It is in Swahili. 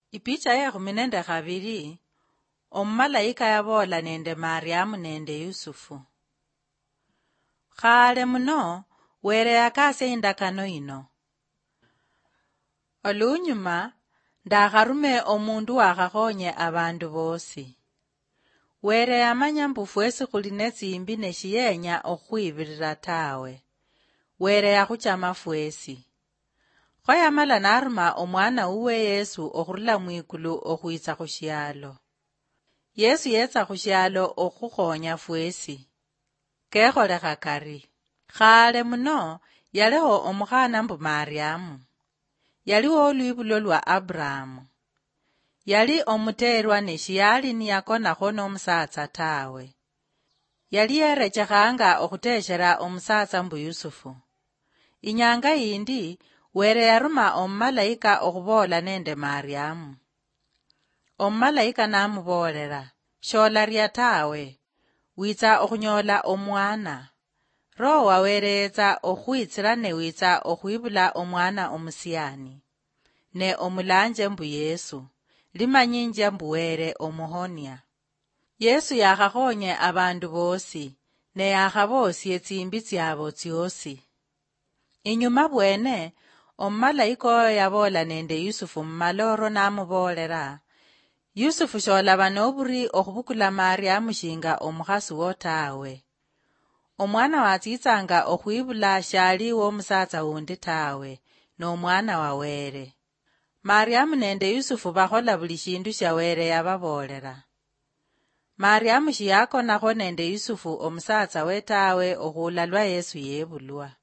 Ipicha yehuminende khaviri, omumalaika yavola nende Mariamu nende Yusufu. Khale muno, were yakase indakano ino. Olunyuma, ndakharume omundu wakhakhonye abandu bosi. Were yamanya mbu fwesi khuli netsimbi neshiyenya okhwibirira tawe. Were yakhuchama fwesi. Khoyamala naruma omwana uwe Yesu okhurula mwikulu okhwitsa khushialo. Yesu yetsa khushialo okhukhonya fwesi. Kekholekha kari. Khale muno, yaliho omukhana mbu Mariamu. Yaliwo olwibulo lwa Abrahamu. Yali omuterwa neshiyali niyakonakho nomusatsa tawe. Yali yerechekhanga okhuteshera omusatsa mbu Yusufu. Inyanga yindi, were yaruma omumalaika okhubola nende Mariamu. Omumalaika namubolera, sholarya tawe, witsa okhunyola omwana. Roho wa were yetsa okhwitsira ne witsa okhwibula omwana omusiyani. Ne omulanje mbu Yesu, limanyinja mbu were omuhonya. Yesu yakhakhonye abandu bosi, ne yakhabosye tsimbi tsyabo tsyosi. Inyuma bwene, omumalaika oyo yabola nende Yusufu mmaloro namubolera, Yusufu sholaba noburi okhubukula Mariamu shinga omukhasi wo tawe. Omwana watsitsanga okhwibula shali womusatsa wundi tawe, n'omwana wa were. Mariamu nende Yusufu bakhola buli shindu sha were yababolera. Mariamu shiyakonakho nende Yusufu omusatsa we tawe okhulalwa Yesu yebulwa.